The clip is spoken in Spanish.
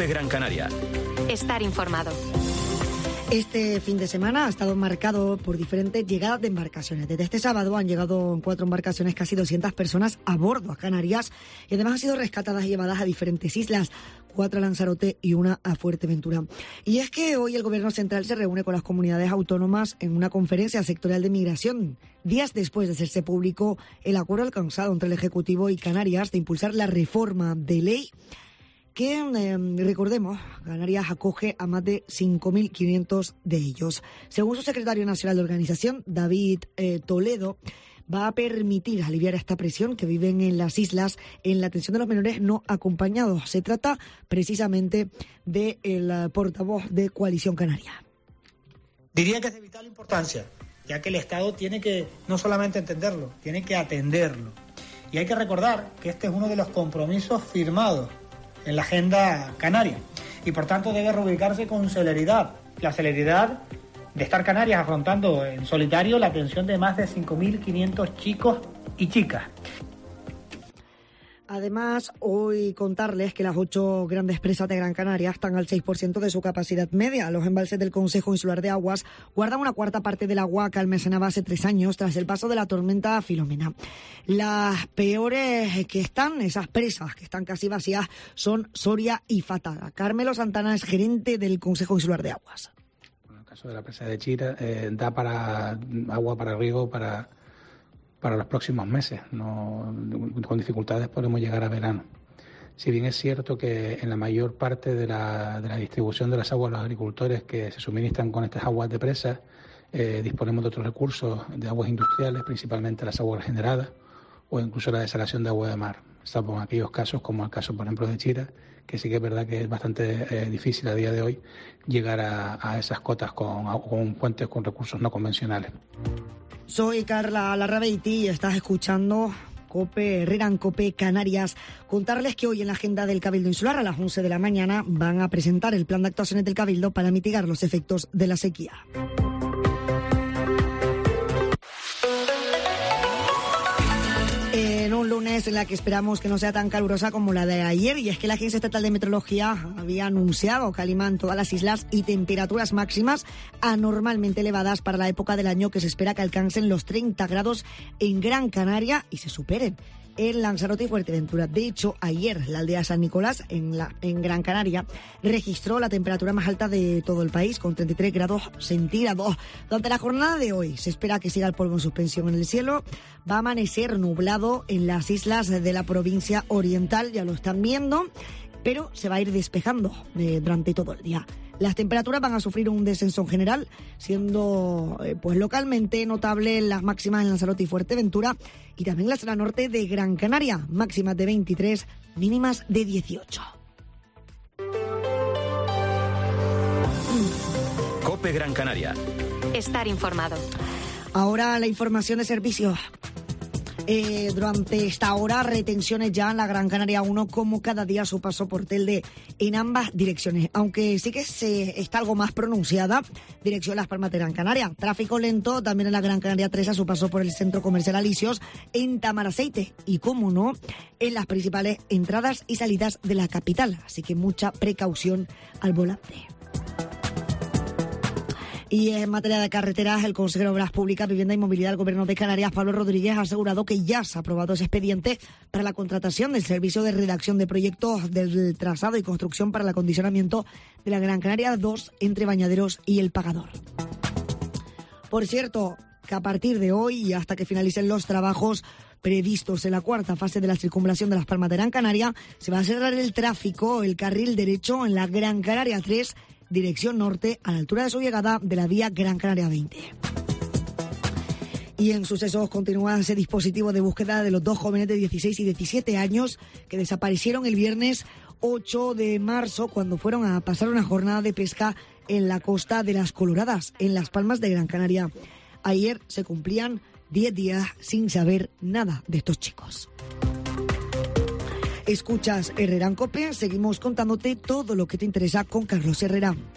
COPE Gran Canaria. Estar informado. Este fin de semana ha estado marcado por diferentes llegadas de embarcaciones. Desde este sábado han llegado en 4 embarcaciones casi 200 personas a bordo a Canarias y además han sido rescatadas y llevadas a diferentes islas, 4 a Lanzarote y 1 a Fuerteventura. Y es que hoy el Gobierno Central se reúne con las comunidades autónomas en una conferencia sectorial de migración, días después de hacerse público el acuerdo alcanzado entre el Ejecutivo y Canarias de impulsar la reforma de ley que, recordemos, Canarias acoge a más de 5.500 de ellos. Según su secretario nacional de organización, David Toledo, va a permitir aliviar esta presión que viven en las islas en la atención de los menores no acompañados. Se trata precisamente del portavoz de Coalición Canaria. Diría que es de vital importancia, ya que el Estado tiene que no solamente entenderlo, tiene que atenderlo. Y hay que recordar que este es uno de los compromisos firmados en la agenda canaria y por tanto debe reubicarse con celeridad. La celeridad de estar Canarias afrontando en solitario la atención de más de 5.500 chicos y chicas. Además, hoy contarles que las 8 grandes presas de Gran Canaria están al 6% de su capacidad media. Los embalses del Consejo Insular de Aguas guardan una cuarta parte del agua que almacenaba hace 3 años tras el paso de la tormenta Filomena. Las peores que están, esas presas que están casi vacías, son Soria y Fatada. Carmelo Santana es gerente del Consejo Insular de Aguas. En el caso de la presa de Chira, da para agua para riego para los próximos meses. No, con dificultades podemos llegar a verano. Si bien es cierto que en la mayor parte de la distribución de las aguas, los agricultores que se suministran con estas aguas de presa, disponemos de otros recursos, de aguas industriales, principalmente las aguas regeneradas o incluso la desalación de agua de mar. Salvo en aquellos casos, como el caso, por ejemplo, de Chira, que sí que es verdad que es bastante difícil a día de hoy llegar a esas cotas con fuentes con recursos no convencionales. Soy Carla Larrabeiti y estás escuchando COPE, Herrera en COPE Canarias. Contarles que hoy en la agenda del Cabildo Insular a las 11 de la mañana van a presentar el plan de actuaciones del Cabildo para mitigar los efectos de la sequía. En un lunes en la que esperamos que no sea tan calurosa como la de ayer, y es que la Agencia Estatal de Meteorología había anunciado calima en todas las islas y temperaturas máximas anormalmente elevadas para la época del año, que se espera que alcancen los 30 grados en Gran Canaria y se superen en Lanzarote y Fuerteventura. De hecho, ayer la aldea San Nicolás en Gran Canaria registró la temperatura más alta de todo el país, con 33 grados centígrados. Durante la jornada de hoy se espera que siga el polvo en suspensión en el cielo. Va a amanecer nublado en las islas de la provincia oriental, ya lo están viendo, pero se va a ir despejando durante todo el día. Las temperaturas van a sufrir un descenso en general, siendo pues localmente notable las máximas en Lanzarote y Fuerteventura y también la zona norte de Gran Canaria, máximas de 23, mínimas de 18. COPE Gran Canaria. Estar informado. Ahora la información de servicios. Durante esta hora, retenciones ya en la Gran Canaria 1, como cada día su paso por Telde en ambas direcciones, aunque sí que está algo más pronunciada dirección Las Palmas de Gran Canaria. Tráfico lento también en la Gran Canaria 3 a su paso por el Centro Comercial Alicios en Tamaraceite y, como no, en las principales entradas y salidas de la capital, así que mucha precaución al volante. Y en materia de carreteras, el consejero de Obras Públicas, Vivienda y Movilidad del Gobierno de Canarias, Pablo Rodríguez, ha asegurado que ya se ha aprobado ese expediente para la contratación del servicio de redacción de proyectos del trazado y construcción para el acondicionamiento de la Gran Canaria 2 entre Bañaderos y El Pagador. Por cierto, que a partir de hoy y hasta que finalicen los trabajos previstos en la cuarta fase de la circunvalación de Las Palmas de Gran Canaria, se va a cerrar el tráfico, el carril derecho en la Gran Canaria 3, dirección norte, a la altura de su llegada de la vía Gran Canaria 20. Y en sucesos continúa ese dispositivo de búsqueda de los 2 jóvenes de 16 y 17 años que desaparecieron el viernes 8 de marzo cuando fueron a pasar una jornada de pesca en la costa de Las Coloradas, en Las Palmas de Gran Canaria. Ayer se cumplían 10 días sin saber nada de estos chicos. Escuchas Herrera en COPE, seguimos contándote todo lo que te interesa con Carlos Herrera.